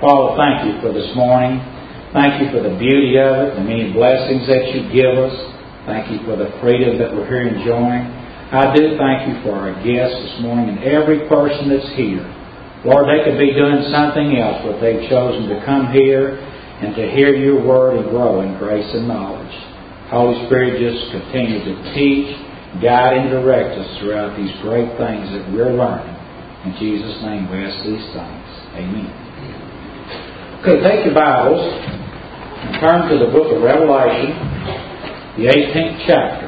Father, thank you for this morning. Thank you for the beauty of it, the many blessings that you give us. Thank you for the freedom that we're here enjoying. I do thank you for our guests this morning and every person that's here. Lord, they could be doing something else, but they've chosen to come here and to hear your word and grow in grace and knowledge. Holy Spirit, just continue to teach, guide, and direct us throughout these great things that we're learning. In Jesus' name we ask these things. Amen. Okay, take your Bibles and turn to the book of Revelation, the 18th chapter.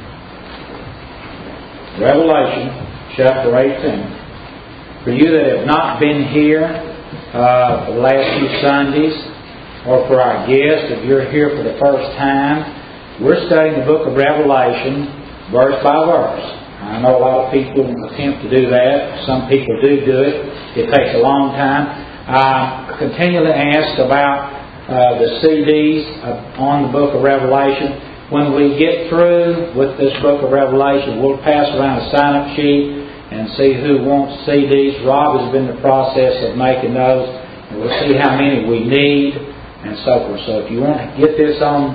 Revelation, chapter 18. For you that have not been here for the last few Sundays, or for our guests, if you're here for the first time, we're studying the book of Revelation verse by verse. I know a lot of people attempt to do that. Some people do it. It takes a long time. I continually ask about the CDs on the book of Revelation. When we get through with this book of Revelation, we'll pass around a sign-up sheet and see who wants CDs. Rob has been in the process of making those, and we'll see how many we need and so forth. So if you want to get this on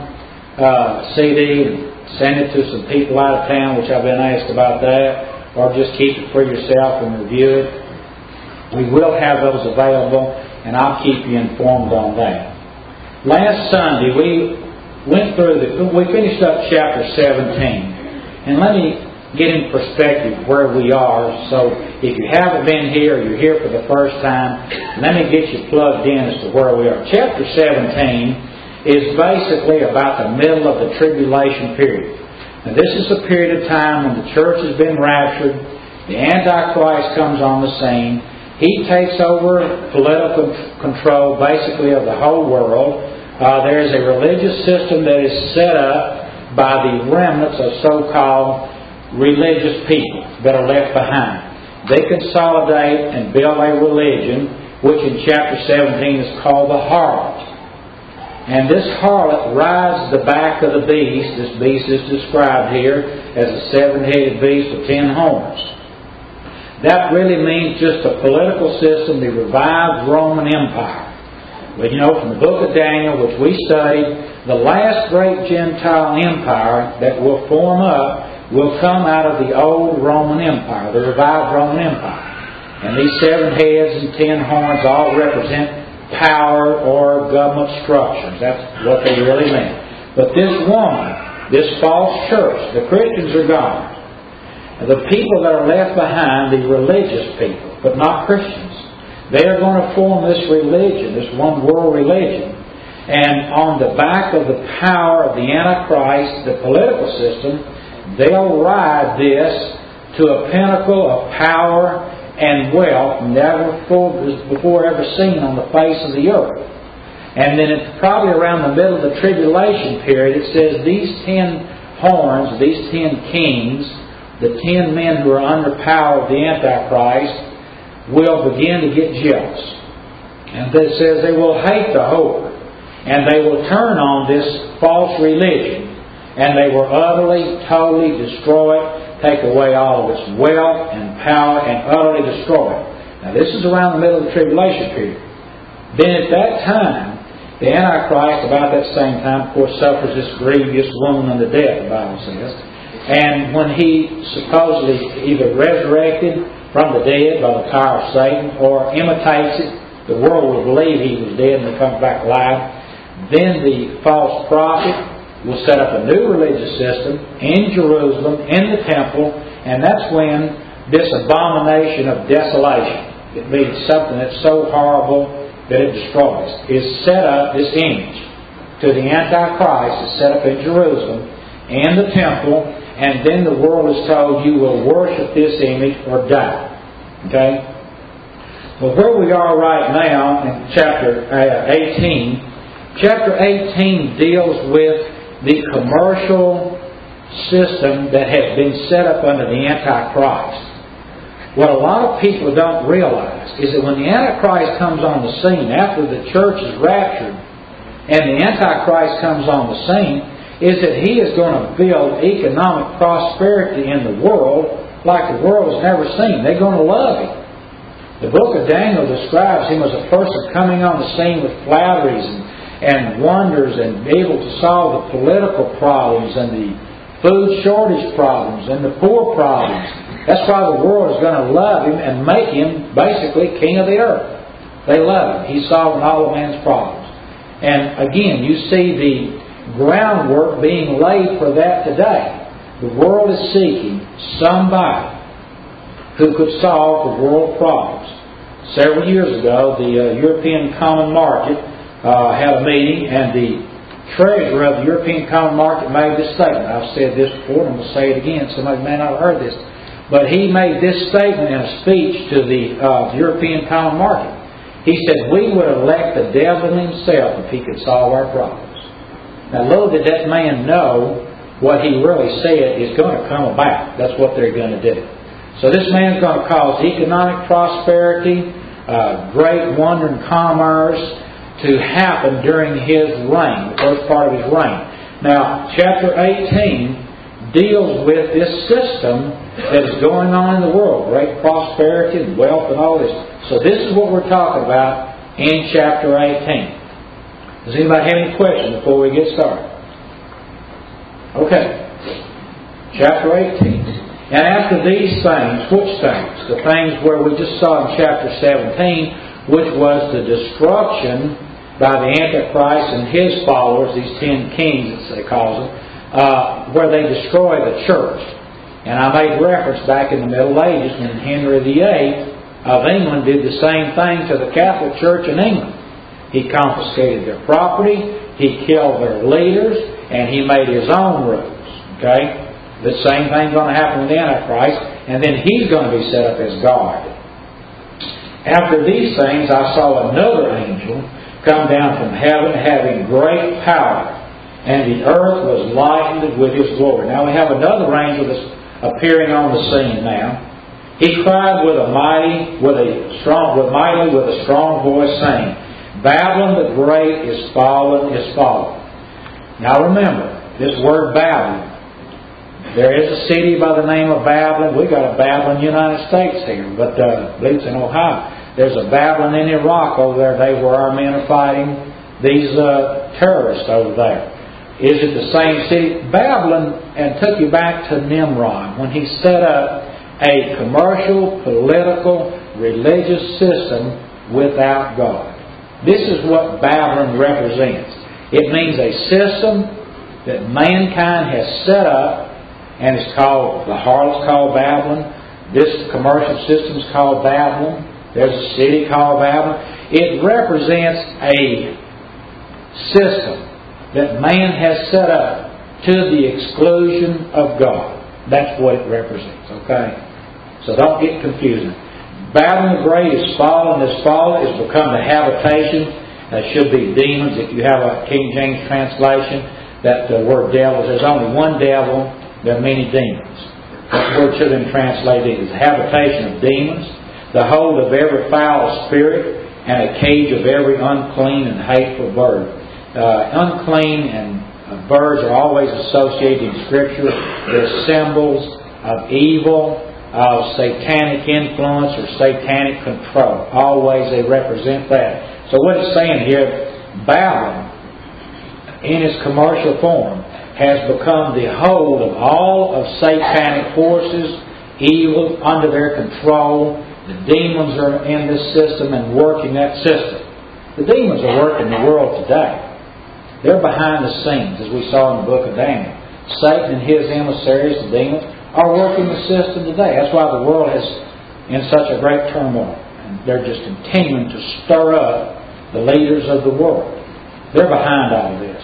CD and send it to some people out of town, which I've been asked about that, or just keep it for yourself and review it, we will have those available, and I'll keep you informed on that. Last Sunday we finished up chapter 17, and let me get in perspective where we are. So if you haven't been here, or you're here for the first time, let me get you plugged in as to where we are. Chapter 17 is basically about the middle of the tribulation period. Now this is a period of time when the church has been raptured, the Antichrist comes on the scene, he takes over political control basically of the whole world. There's a religious system that is set up by the remnants of so-called religious people that are left behind. They consolidate and build a religion, which in chapter 17 is called the harlot. And this harlot rides the back of the beast. This beast is described here as a seven-headed beast with 10 horns. That really means just a political system, the revived Roman Empire. But you know, from the book of Daniel, which we studied, the last great Gentile empire that will form up will come out of the old Roman Empire, the revived Roman Empire. And these 7 heads and 10 horns all represent power or government structures. That's what they really mean. But this woman, this false church, the Christians are gone. The people that are left behind, the religious people, but not Christians, they are going to form this religion, this one world religion. And on the back of the power of the Antichrist, the political system, they'll ride this to a pinnacle of power and wealth never before ever seen on the face of the earth. And then it's probably around the middle of the tribulation period, it says these 10 horns, these 10 kings, the 10 men who are under power of the Antichrist, will begin to get jealous. And it says they will hate the whore, and they will turn on this false religion, and they will utterly, totally destroy it, take away all of its wealth and power, and utterly destroy it. Now this is around the middle of the tribulation period. Then at that time, the Antichrist, about that same time, of course, suffers this grievous wound unto death, the Bible says. And when he supposedly either resurrected from the dead by the power of Satan or imitates it, the world will believe he was dead and he comes back alive. Then the false prophet will set up a new religious system in Jerusalem, in the temple, and that's when this abomination of desolation, it means something that's so horrible that it destroys, is set up, this image to the Antichrist is set up in Jerusalem, in the temple, and then the world is told you will worship this image or die. Okay? Well, where we are right now in chapter 18, chapter 18 deals with the commercial system that has been set up under the Antichrist. What a lot of people don't realize is that when the Antichrist comes on the scene, after the church is raptured, and the Antichrist comes on the scene, is that he is going to build economic prosperity in the world like the world has never seen. They're going to love him. The book of Daniel describes him as a person coming on the scene with flatteries and wonders and able to solve the political problems and the food shortage problems and the poor problems. That's why the world is going to love him and make him basically king of the earth. They love him. He's solving all of man's problems. And again, you see the groundwork being laid for that today. The world is seeking somebody who could solve the world problems. Several years ago, the European Common Market had a meeting, and the treasurer of the European Common Market made this statement. I've said this before, and I'm going to say it again. Somebody may not have heard this. But he made this statement in a speech to the European Common Market. He said, "We would elect the devil himself if he could solve our problems." Now, little did that man know what he really said is going to come about. That's what they're going to do. So this man's going to cause economic prosperity, great wonder and commerce to happen during his reign, the first part of his reign. Now, chapter 18 deals with this system that is going on in the world, great prosperity and wealth and all this. So this is what we're talking about in chapter 18. Does anybody have any questions before we get started? Okay. Chapter 18. And after these things, which things? The things where we just saw in chapter 17, which was the destruction by the Antichrist and his followers, these 10 kings, as they call them, where they destroy the church. And I made reference back in the Middle Ages when Henry VIII of England did the same thing to the Catholic Church in England. He confiscated their property, he killed their leaders, and he made his own rules. Okay? The same thing's going to happen with the Antichrist, and then he's going to be set up as God. After these things, I saw another angel come down from heaven, having great power, and the earth was lightened with his glory. Now we have another angel that's appearing on the scene now. He cried with a strong voice, saying, "Babylon the great is fallen, is fallen." Now remember, this word Babylon. There is a city by the name of Babylon. We've got a Babylon United States here, but I believe it's in Ohio. There's a Babylon in Iraq over there, where our men are fighting these terrorists over there. Is it the same city? Babylon, and took you back to Nimrod, when he set up a commercial, political, religious system without God. This is what Babylon represents. It means a system that mankind has set up, and it's called, the harlot's called Babylon. This commercial system is called Babylon. There's a city called Babylon. It represents a system that man has set up to the exclusion of God. That's what it represents, okay? So don't get confused. Babylon the Great is fallen. This fallen is become the habitation. That should be demons. If you have a King James translation, that word devil, there's only one devil. There are many demons. That word should have been translated as habitation of demons, the hold of every foul spirit, and a cage of every unclean and hateful bird. Unclean and birds are always associated in Scripture. They're symbols of evil, of satanic influence or satanic control. Always they represent that. So what it's saying here, Babylon, in its commercial form, has become the hold of all of satanic forces, evil, under their control. The demons are in this system and working that system. The demons are working the world today. They're behind the scenes, as we saw in the book of Daniel. Satan and his emissaries, the demons, are working the system today. That's why the world is in such a great turmoil. And they're just continuing to stir up the leaders of the world. They're behind all of this.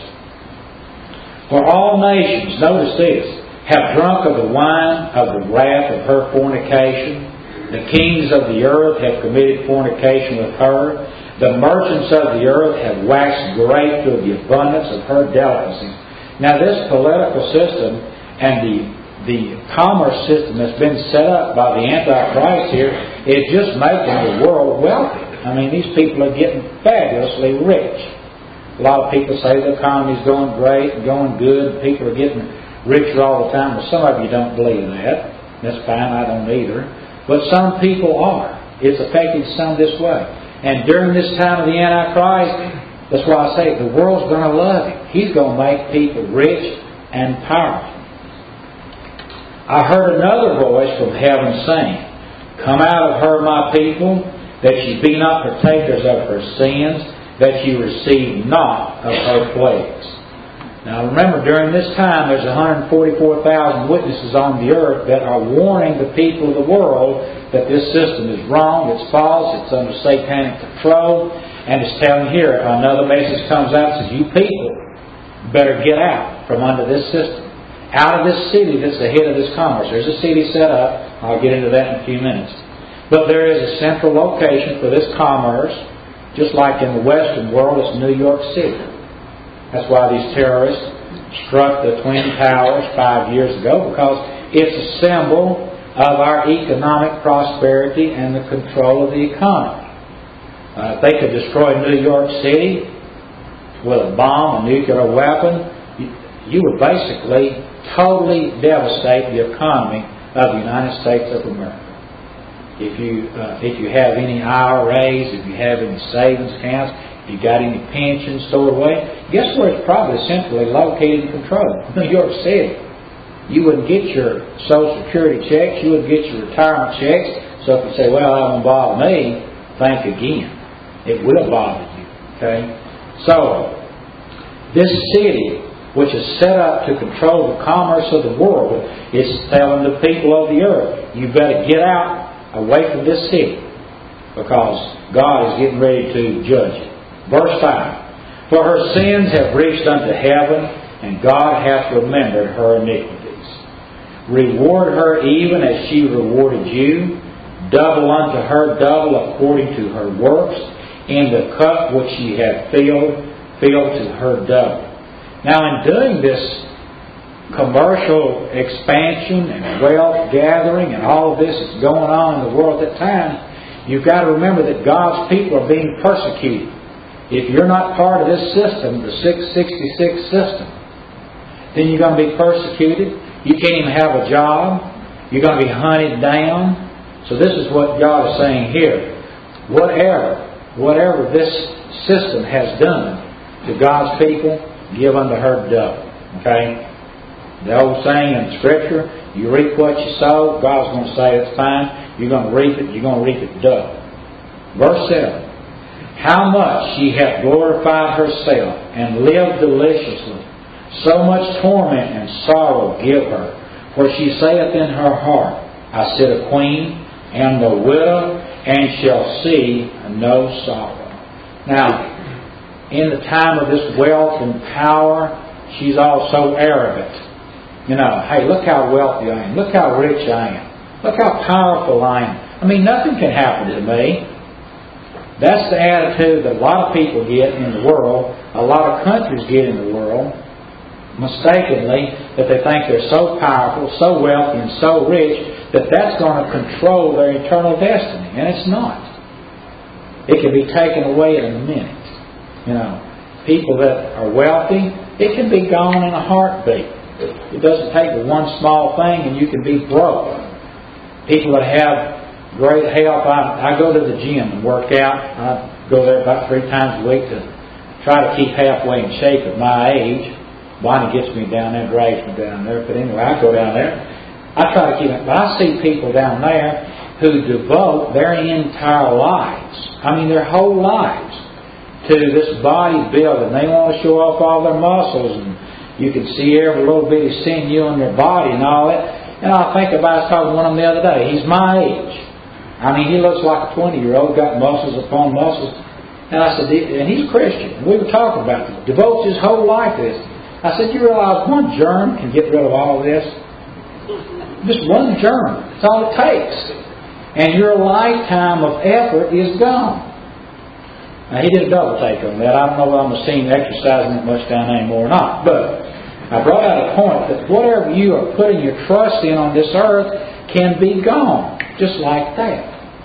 For all nations, notice this, have drunk of the wine of the wrath of her fornication. The kings of the earth have committed fornication with her. The merchants of the earth have waxed great through the abundance of her delicacies. Now this political system and the commerce system that's been set up by the Antichrist here is just making the world wealthy. I mean, these people are getting fabulously rich. A lot of people say the economy's going great and going good, and people are getting richer all the time. Well, some of you don't believe that. That's fine, I don't either. But some people are. It's affecting some this way. And during this time of the Antichrist, that's why I say the world's going to love Him. He's going to make people rich and powerful. I heard another voice from heaven saying, "Come out of her, my people, that ye be not partakers of her sins, that ye receive not of her plagues." Now remember, during this time there's 144,000 witnesses on the earth that are warning the people of the world that this system is wrong, it's false, it's under satanic control, and it's telling here, another message comes out and says, you people better get out from under this system. Out of this city that's the head of this commerce. There's a city set up. I'll get into that in a few minutes. But there is a central location for this commerce, just like in the Western world, it's New York City. That's why these terrorists struck the Twin Towers 5 years ago, because it's a symbol of our economic prosperity and the control of the economy. If they could destroy New York City with a bomb, a nuclear weapon, you would basically totally devastate the economy of the United States of America. If you have any IRAs, if you have any savings accounts, if you got any pensions stored away, guess where it's probably centrally located and controlled? New York City. You wouldn't get your Social Security checks, you wouldn't get your retirement checks. So if you say, well, that won't bother me, think again. It will bother you. Okay? So, this city, which is set up to control the commerce of the world, is telling the people of the earth, you better get out away from this city, because God is getting ready to judge it. Verse 5, "For her sins have reached unto heaven, and God hath remembered her iniquities. Reward her even as she rewarded you, double unto her double according to her works, in the cup which she hath filled to her double." Now, in doing this commercial expansion and wealth gathering and all of this that's going on in the world at that time, you've got to remember that God's people are being persecuted. If you're not part of this system, the 666 system, then you're going to be persecuted. You can't even have a job. You're going to be hunted down. So this is what God is saying here. Whatever this system has done to God's people, give unto her double. Okay? The old saying in Scripture, you reap what you sow. God's going to say, it's fine. You're going to reap it. You're going to reap it double. Verse 7. "How much she hath glorified herself, and lived deliciously. So much torment and sorrow give her. For she saith in her heart, I sit a queen, am no widow, and shall see no sorrow." Now, in the time of this wealth and power, she's also arrogant. You know, hey, look how wealthy I am. Look how rich I am. Look how powerful I am. I mean, nothing can happen to me. That's the attitude that a lot of people get in the world, a lot of countries get in the world, mistakenly, that they think they're so powerful, so wealthy, and so rich, that that's going to control their eternal destiny. And it's not. It can be taken away in a minute. You know, people that are wealthy, it can be gone in a heartbeat. It doesn't take one small thing and you can be broke. People that have great health, I go to the gym and work out. I go there about 3 times a week to try to keep halfway in shape at my age. Bonnie gets me down there, drags me down there. But anyway, I go down there. I try to keep it. But I see people down there who devote their entire lives, I mean their whole lives, to this bodybuilding. They want to show off all their muscles, and you can see every little bitty sinew in their body and all that. And I think about, I was talking to one of them the other day. He's my age. I mean, he looks like a 20-year-old, got muscles upon muscles. And I said, and he's a Christian. We were talking about it. Devotes his whole life to this. I said, you realize one germ can get rid of all of this? Just one germ. That's all it takes. And your lifetime of effort is gone. Now, he did a double take on that. I don't know if I'm going to see him exercising that much down there anymore or not. But I brought out a point that whatever you are putting your trust in on this earth can be gone. Just like that.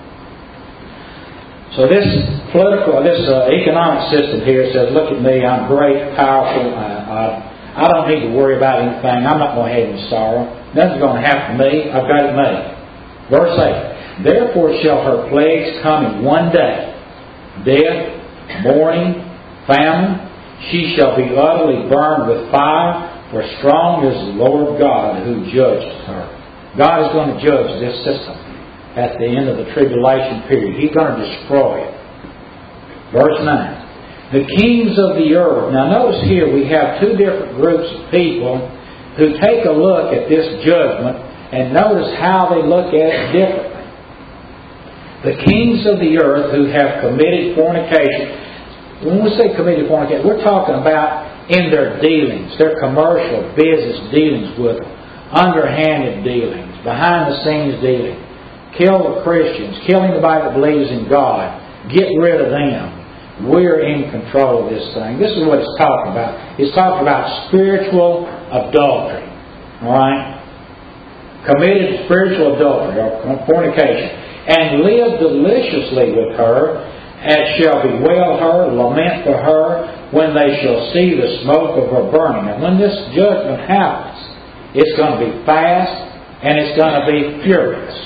So this economic system here says, look at me, I'm great, powerful, I don't need to worry about anything, I'm not going to have any sorrow, nothing's going to happen to me, I've got it made. Verse 8, Therefore shall her plagues come in one day, death, mourning, famine. She shall be utterly burned with fire, for strong is the Lord God who judged her. God is going to judge this system at the end of the tribulation period. He's going to destroy it. Verse 9. The kings of the earth. Now notice here we have two different groups of people who take a look at this judgment and notice how they look at it differently. The kings of the earth who have committed fornication. When we say committed fornication, we're talking about in their dealings, their commercial business dealings with them, underhanded dealings, behind-the-scenes dealings. Kill the Christians, kill anybody that believes in God, get rid of them. We're in control of this thing. This is what it's talking about. It's talking about spiritual adultery. Alright? Committed spiritual adultery or fornication. And live deliciously with her, as shall bewail her, lament for her, when they shall see the smoke of her burning. And when this judgment happens, it's going to be fast and it's going to be furious.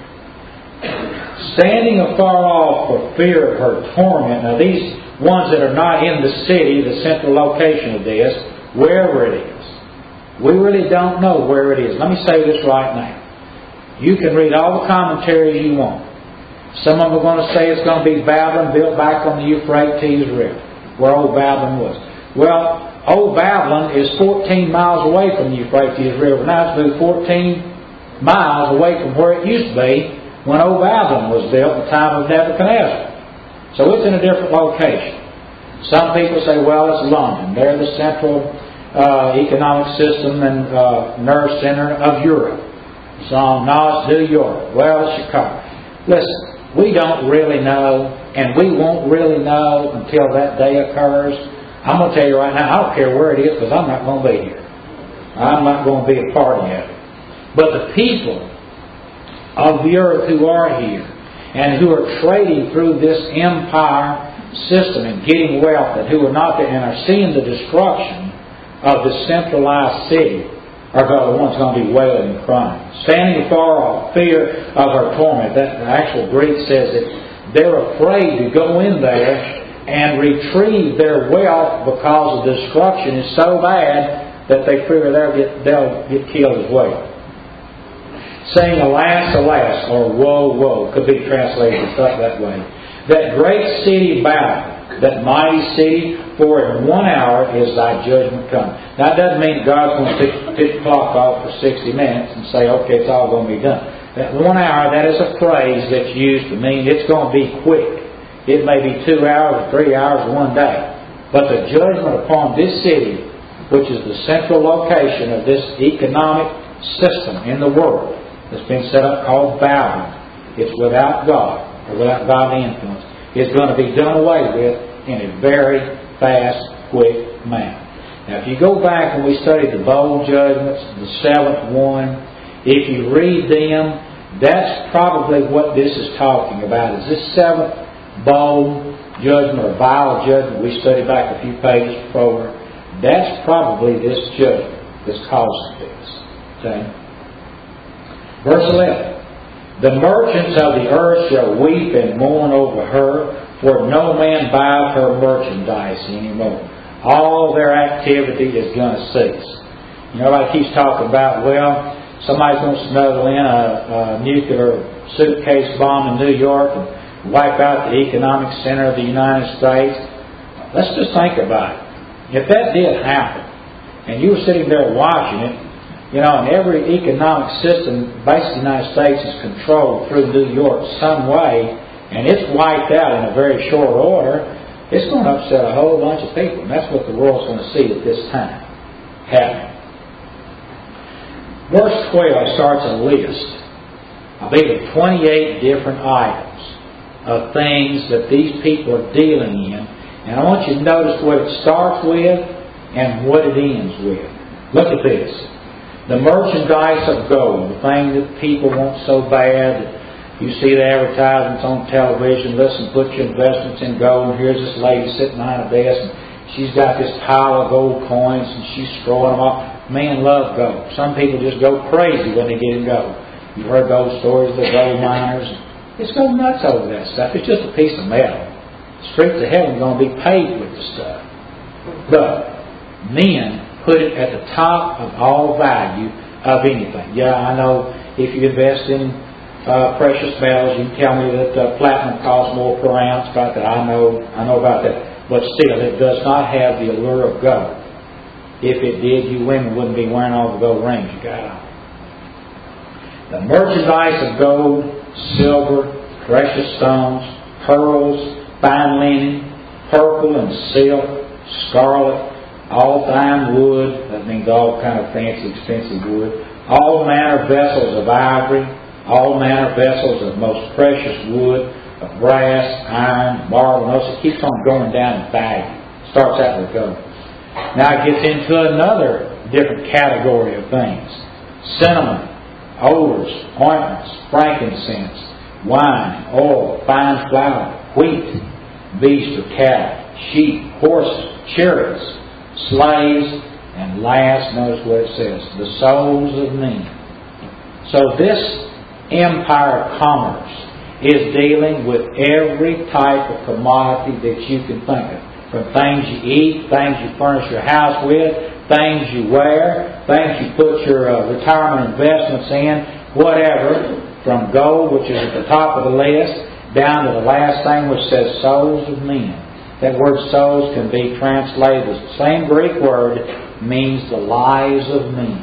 Standing afar off for fear of her torment. Now these ones that are not in the city, the central location of this, wherever it is. We really don't know where it is. Let me say this right now. You can read all the commentaries you want. Some of them are going to say it's going to be Babylon built back on the Euphrates River, where old Babylon was. Well, old Babylon is 14 miles away from the Euphrates River. Now it's moved 14 miles away from where it used to be when old Babylon was built at the time of Nebuchadnezzar. So it's in a different location. Some people say, well, it's London. They're the central economic system and nerve center of Europe. Some, no, it's New York. Well, it's Chicago. Listen. We don't really know, and we won't really know until that day occurs. I'm going to tell you right now, I don't care where it is because I'm not going to be here. I'm not going to be a part of it. But the people of the earth who are here and who are trading through this empire system and getting wealth and who are not there and are seeing the destruction of the centralized city are the ones going to be wailing and crying. Standing afar off, fear of her torment. That the actual Greek says that they're afraid to go in there and retrieve their wealth because the destruction is so bad that they figure they'll get killed as well. Saying, alas, alas, or woe, woe, could be translated that way. That great city Babylon, that mighty city, for in 1 hour is thy judgment come. Now, it doesn't mean God's going to tick the clock off for 60 minutes and say, okay, it's all going to be done. That 1 hour, that is a phrase that's used to mean it's going to be quick. It may be 2 hours or 3 hours or 1 day. But the judgment upon this city, which is the central location of this economic system in the world that's been set up called Babylon, it's without God or without godly influence, is going to be done away with in a very fast, quick manner. Now, if you go back and we studied the bowl judgments, the seventh one, if you read them, that's probably what this is talking about. Is this seventh bowl judgment or vial judgment we studied back a few pages before? That's probably this judgment that's causing this. Okay? Verse 11. The merchants of the earth shall weep and mourn over her, for no man buys her merchandise anymore. All their activity is going to cease. You know, like he's talking about, well, somebody's going to smuggle in a nuclear suitcase bomb in New York and wipe out the economic center of the United States. Let's just think about it. If that did happen, and you were sitting there watching it, you know, and every economic system, basically the United States, is controlled through New York some way, and it's wiped out in a very short order, it's going to upset a whole bunch of people. And that's what the world's going to see at this time happening. Verse 12 starts a list, I believe, of 28 different items of things that these people are dealing in. And I want you to notice what it starts with and what it ends with. Look at this. The merchandise of gold, the thing that people want so bad. You see the advertisements on television. Listen, put your investments in gold. And here's this lady sitting behind a desk, and she's got this pile of gold coins, and she's throwing them off. Men love gold. Some people just go crazy when they get in gold. You've heard those stories of the gold miners. It's go nuts over that stuff. It's just a piece of metal. The streets of heaven are going to be paved with the stuff. But men put it at the top of all value of anything. Yeah, I know if you invest in precious metals, you can tell me that platinum costs more per ounce. About that, I know about that. But still, it does not have the allure of gold. If it did, you women wouldn't be wearing all the gold rings you got on. The merchandise of gold, silver, precious stones, pearls, fine linen, purple and silk, scarlet, all fine wood, that means all kind of fancy, expensive wood, all manner of vessels of ivory, all manner of vessels of most precious wood, of brass, iron, marble. Notice it keeps on going down in value. Starts out with gold. Now it gets into another different category of things. Cinnamon, odors, ointments, frankincense, wine, oil, fine flour, wheat, beast or cattle, sheep, horses, chariots, slaves, and last, notice what it says, the souls of men. So this empire of commerce is dealing with every type of commodity that you can think of. From things you eat, things you furnish your house with, things you wear, things you put your retirement investments in, whatever, from gold, which is at the top of the list, down to the last thing which says souls of men. That word souls can be translated as the same Greek word, means the lives of men.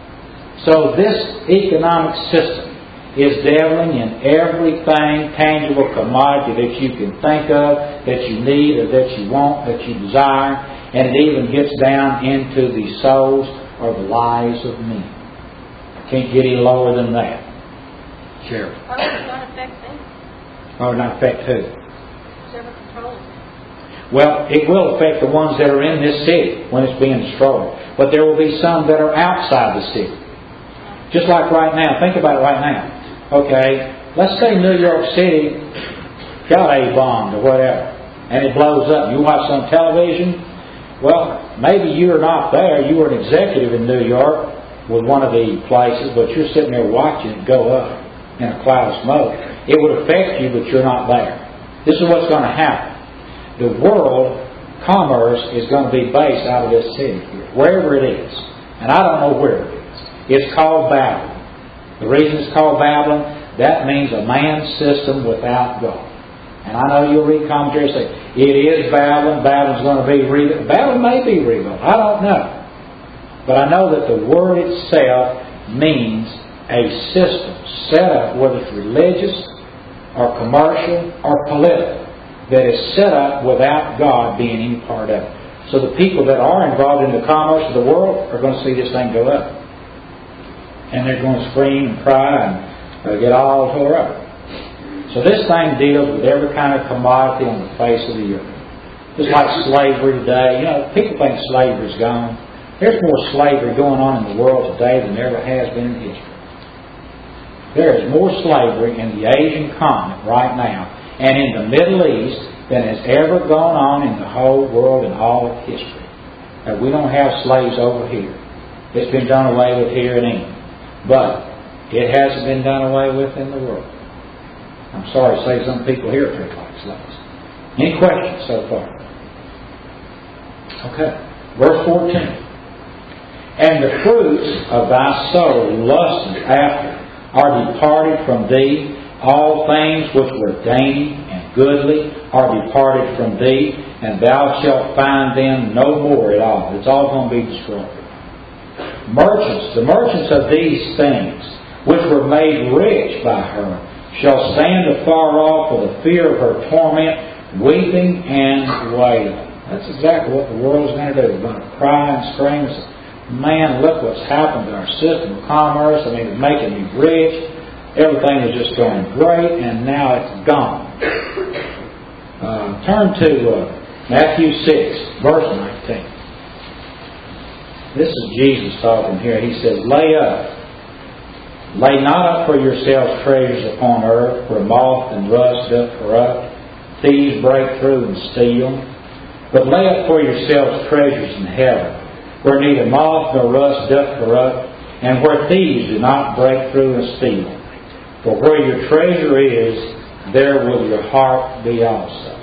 So this economic system is dealing in everything, tangible commodity that you can think of, that you need or that you want, that you desire, and it even gets down into the souls or the lives of men. Can't get any lower than that. Sure. How is it going to affect them? Or not affect who? Whoever controls it. Well, it will affect the ones that are in this city when it's being destroyed. But there will be some that are outside the city. Just like right now. Think about it right now. Okay, let's say New York City got A-bombed or whatever, and it blows up. You watch on television. Well, maybe you're not there. You were an executive in New York with one of the places, but you're sitting there watching it go up in a cloud of smoke. It would affect you, but you're not there. This is what's going to happen. The world commerce is going to be based out of this city here, wherever it is. And I don't know where it is. It's called Babylon. The reason it's called Babylon, that means a man's system without God. And I know you'll read commentaries and say, it is Babylon, Babylon's going to be rebuilt. Babylon may be rebuilt. I don't know. But I know that the word itself means a system set up, whether it's religious or commercial or political, that is set up without God being any part of it. So the people that are involved in the commerce of the world are going to see this thing go up. And they're going to scream and cry and get all tore up. So this thing deals with every kind of commodity on the face of the earth. Just like slavery today. You know, people think slavery's gone. There's more slavery going on in the world today than there ever has been in history. There is more slavery in the Asian continent right now and in the Middle East than has ever gone on in the whole world in all of history. Now, we don't have slaves over here. It's been done away with here in England. But it hasn't been done away with in the world. I'm sorry to say some people here treat like slaves. Any questions so far? Okay. Verse 14. And the fruits of thy soul lusted after are departed from thee. All things which were dainty and goodly are departed from thee, and thou shalt find them no more at all. It's all going to be destroyed. Merchants, the merchants of these things, which were made rich by her, shall stand afar off for the fear of her torment, weeping and wailing. That's exactly what the world's going to do. They're going to cry and scream and say, man, look what's happened to our system of commerce. I mean, it's making me rich. Everything was just going great, and now it's gone. Turn to Matthew 6, verse 19. This is Jesus talking here. He says, Lay not up for yourselves treasures upon earth, where moth and rust doth corrupt, thieves break through and steal. But lay up for yourselves treasures in heaven, where neither moth nor rust doth corrupt, and where thieves do not break through and steal. For where your treasure is, there will your heart be also.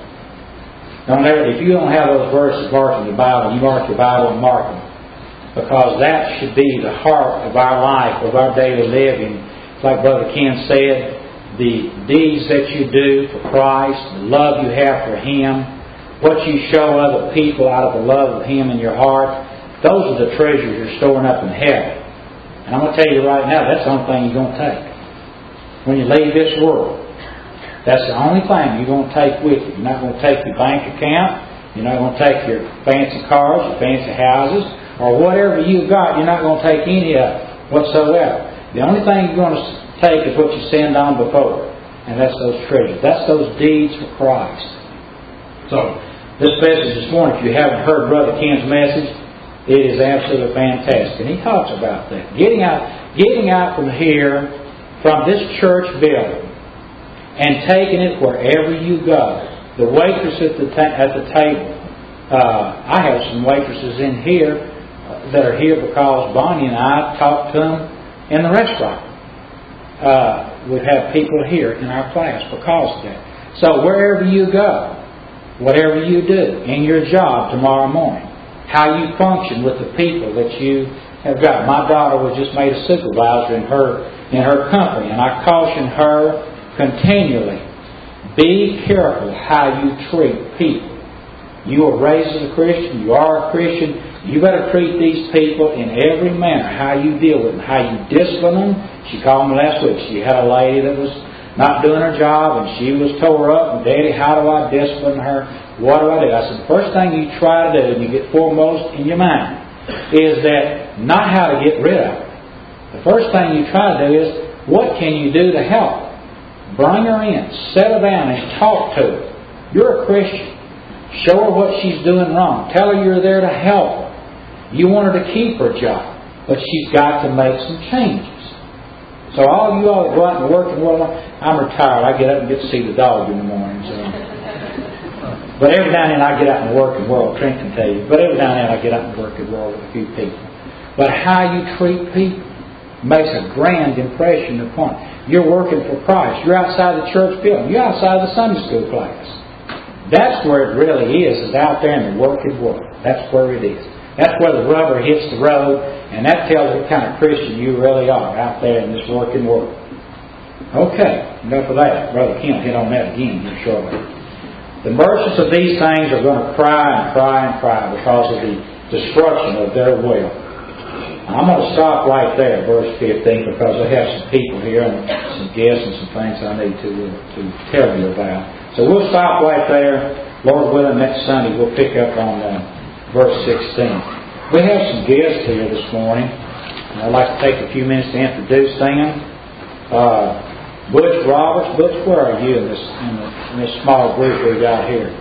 If you don't have those verses marked in the Bible, you mark your Bible and mark them. Because that should be the heart of our life, of our daily living. Like Brother Ken said, the deeds that you do for Christ, the love you have for Him, what you show other people out of the love of Him in your heart, those are the treasures you're storing up in heaven. And I'm going to tell you right now, that's the only thing you're going to take. When you leave this world, that's the only thing you're going to take with you. You're not going to take your bank account. You're not going to take your fancy cars, your fancy houses, or whatever you've got. You're not going to take any of it whatsoever. The only thing you're going to take is what you sinned on before. And that's those treasures. That's those deeds for Christ. So, this message this morning, if you haven't heard Brother Ken's message, it is absolutely fantastic. And he talks about that. Getting out from here, from this church building, and taking it wherever you go. The waitress at the table. I have some waitresses in here that are here because Bonnie and I talked to them in the restaurant. We have people here in our class because of that. So wherever you go, whatever you do in your job tomorrow morning, how you function with the people that you have got. My daughter was just made a supervisor in her company, and I caution her continually, be careful how you treat people. You were raised as a Christian, you are a Christian, you better treat these people in every manner, how you deal with them, how you discipline them. She called me last week. She had a lady that was not doing her job, and she was tore up, and Daddy, how do I discipline her? What do I do? I said, the first thing you try to do, and you get foremost in your mind, is that not how to get rid of her. The first thing you try to do is, what can you do to help? Bring her in, settle down and talk to her. You're a Christian. Show her what she's doing wrong. Tell her you're there to help her. You want her to keep her job, but she's got to make some changes. So all you all that go out and work in the world, I'm retired. I get up and get to see the dog in the morning. So. But every now and then I get out and work in the world. Trent can tell you. But every now and then I get out and work in the world with a few people. But how you treat people makes a grand impression upon it. You're working for Christ. You're outside the church building. You're outside the Sunday school class. That's where it really is out there in the working world. That's where it is. That's where the rubber hits the road, and that tells what kind of Christian you really are out there in this working world. Okay, enough of that. Brother Kim hit on that again here shortly. The merchants of these things are going to cry and cry and cry because of the destruction of their wealth. I'm going to stop right there, verse 15, because I have some people here and some guests and some things I need to tell you about. So we'll stop right there. Lord willing, next Sunday we'll pick up on verse 16. We have some guests here this morning, and I'd like to take a few minutes to introduce them. Butch Roberts. Butch, where are you in this small group we got here?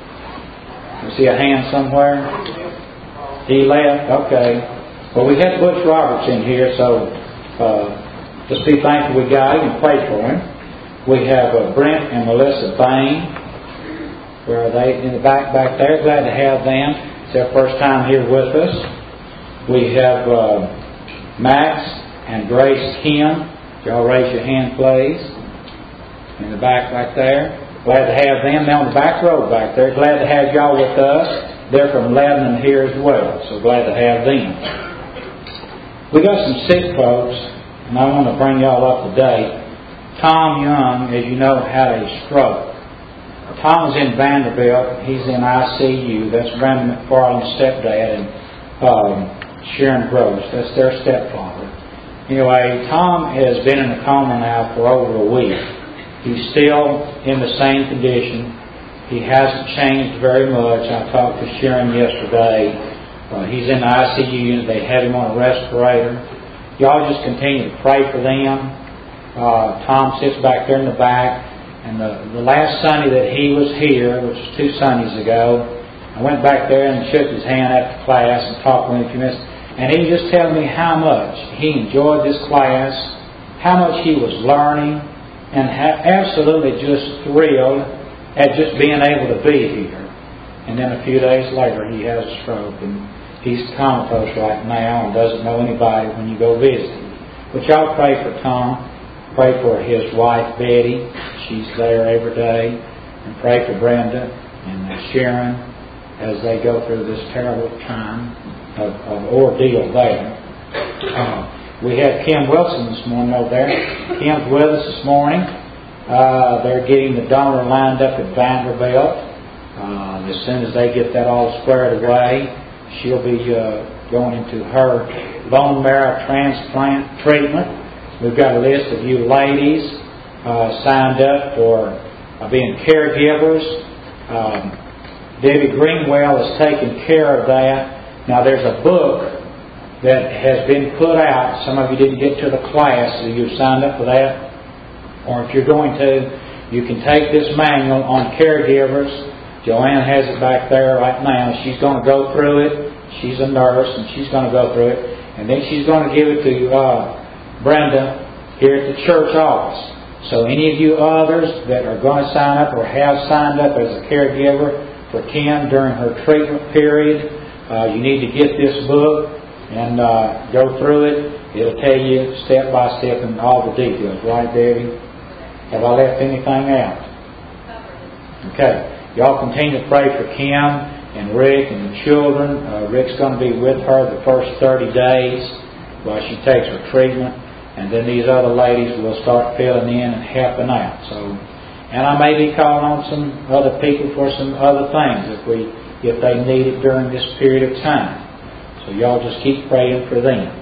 You see a hand somewhere? He left? Okay. Well, we had Butch Roberts in here, so just be thankful we got him and pray for him. We have Brent and Melissa Bain. Where are they? In the back there. Glad to have them. It's their first time here with us. We have Max and Grace Kim. Y'all raise your hand, please. In the back right there. Glad to have them. Now on the back row back there. Glad to have y'all with us. They're from Lebanon here as well, so glad to have them. We got some sick folks, and I want to bring y'all up to date. Tom Young, as you know, had a stroke. Tom's in Vanderbilt. He's in ICU. That's Brandon McFarland's stepdad and Sharon Gross. That's their stepfather. Anyway, Tom has been in a coma now for over a week. He's still in the same condition. He hasn't changed very much. I talked to Sharon yesterday. He's in the ICU unit. They have him on a respirator. Y'all just continue to pray for them. Tom sits back there in the back. And the last Sunday that he was here, which was 2 Sundays ago, I went back there and shook his hand after class and talked with him a few minutes. And he was just telling me how much he enjoyed this class, how much he was learning, and absolutely just thrilled at just being able to be here. And then a few days later, he has a stroke, and he's comatose right now and doesn't know anybody when you go visit him. But y'all pray for Tom. Pray for his wife, Betty. She's there every day. And pray for Brenda and Sharon as they go through this terrible time of ordeal there. We had Kim Wilson this morning over there. Kim's with us this morning. They're getting the donor lined up at Vanderbilt. As soon as they get that all squared away, she'll be going into her bone marrow transplant treatment. We've got a list of you ladies signed up for being caregivers. Debbie Greenwell is taking care of that. Now there's a book that has been put out. Some of you didn't get to the class, so you've signed up for that. Or if you're going to, you can take this manual on caregivers. Joanne has it back there right now. She's going to go through it. She's a nurse, and she's going to go through it. And then she's going to give it to Brenda here at the church office. So any of you others that are going to sign up or have signed up as a caregiver for Kim during her treatment period, you need to get this book and go through it. It'll tell you step by step and all the details. Right, Debbie? Have I left anything out? Okay. Y'all continue to pray for Kim and Rick and the children. Rick's going to be with her the first 30 days while she takes her treatment. And then these other ladies will start filling in and helping out. And I may be calling on some other people for some other things if they need it during this period of time. So y'all just keep praying for them.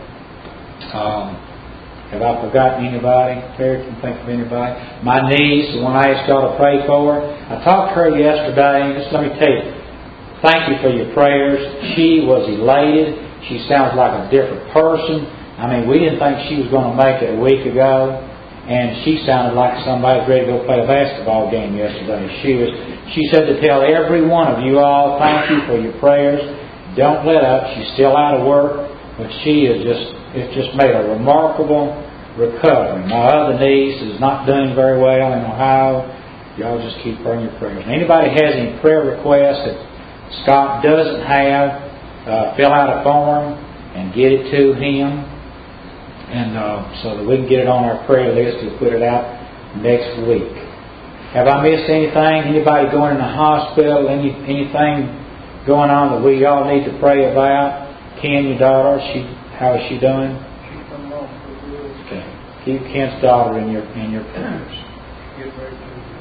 Have I forgotten anybody? Terry, can think of anybody? My niece, the one I asked y'all to pray for. I talked to her yesterday, and just let me tell you, thank you for your prayers. She was elated. She sounds like a different person. I mean, we didn't think she was going to make it a week ago, and she sounded like somebody ready to go play a basketball game yesterday. She said to tell every one of you all, thank you for your prayers. Don't let up. She's still out of work, but it's just made a remarkable recovery. My other niece is not doing very well in Ohio. Y'all just keep praying your prayers. And anybody has any prayer requests that Scott doesn't have, fill out a form and get it to him, and so that we can get it on our prayer list to put it out next week. Have I missed anything? Anybody going in the hospital? Anything going on that we all need to pray about? Ken, your daughter, how is she doing? She's coming along pretty good. Okay. Keep Ken's daughter in your prayers. Get ready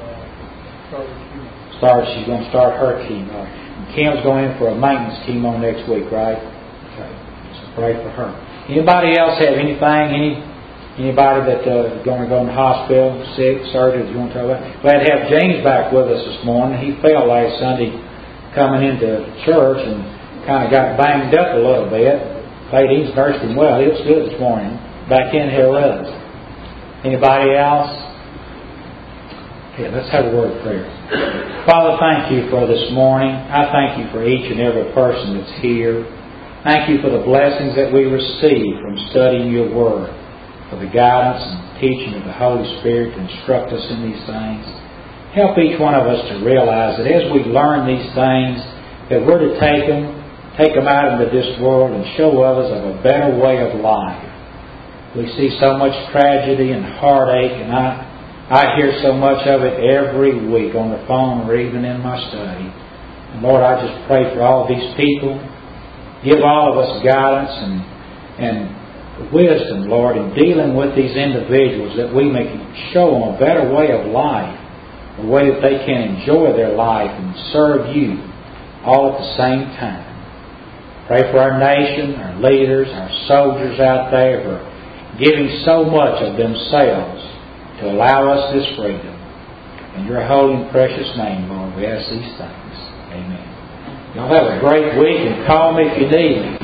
to start her chemo. She's going to start her chemo. And Kim's going in for a maintenance chemo next week, right? Okay. So pray for her. Anybody else have anything? Anybody that is going to go in the hospital, sick, surgery, that you want to talk about? Glad to have James back with us this morning. He fell last Sunday coming into church and kind of got banged up a little bit. Ladies nursed him well. He was good this morning. Back in here with us. Anybody else? Okay, let's have a word of prayer. Father, thank you for this morning. I thank you for each and every person that's here. Thank you for the blessings that we receive from studying your Word, for the guidance and teaching of the Holy Spirit to instruct us in these things. Help each one of us to realize that as we learn these things, that we're to take them out into this world and show others of a better way of life. We see so much tragedy and heartache, and I hear so much of it every week on the phone or even in my study. And Lord, I just pray for all these people. Give all of us guidance and wisdom, Lord, in dealing with these individuals, that we may show them a better way of life, a way that they can enjoy their life and serve you all at the same time. Pray for our nation, our leaders, our soldiers out there who are giving so much of themselves to allow us this freedom. In your holy and precious name, Lord, we ask these things. Amen. Y'all have a great week, and call me if you need me.